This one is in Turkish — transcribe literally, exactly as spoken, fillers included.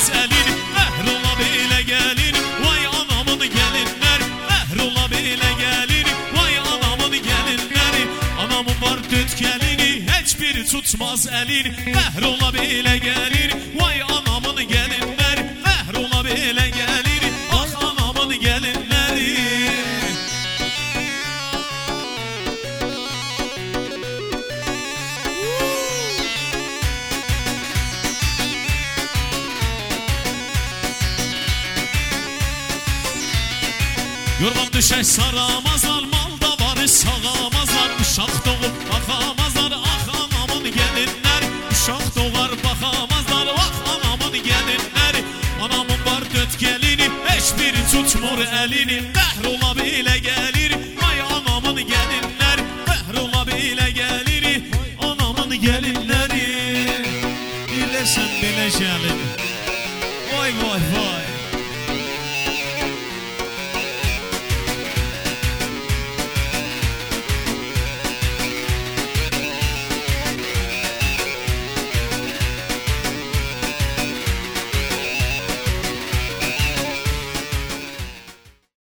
tutmaz elini. Mehrola bile gelin, vay anamın gelinler. Mehrola bile gelin, vay anamın gelinleri. Anamın var dört gelini, hiçbiri tutmaz elini. Mehrola bile gelin, vay anamın gelinler. Mehrola bile gelin, ah anamın gelinleri. Yorgan düşer saramazlar, malda varı sağamazlar. Uşak doğup bakamazlar, ah anamın gelinler. Uşak doğar bakamazlar, ah anamın gelinler. Anamın var dört gelini, hiçbiri tutmur elini. Mehrola bile gelir, vay anamın gelinler. Mehrola bile gelir, anamın gelinleri. Bilesən belə gəlin.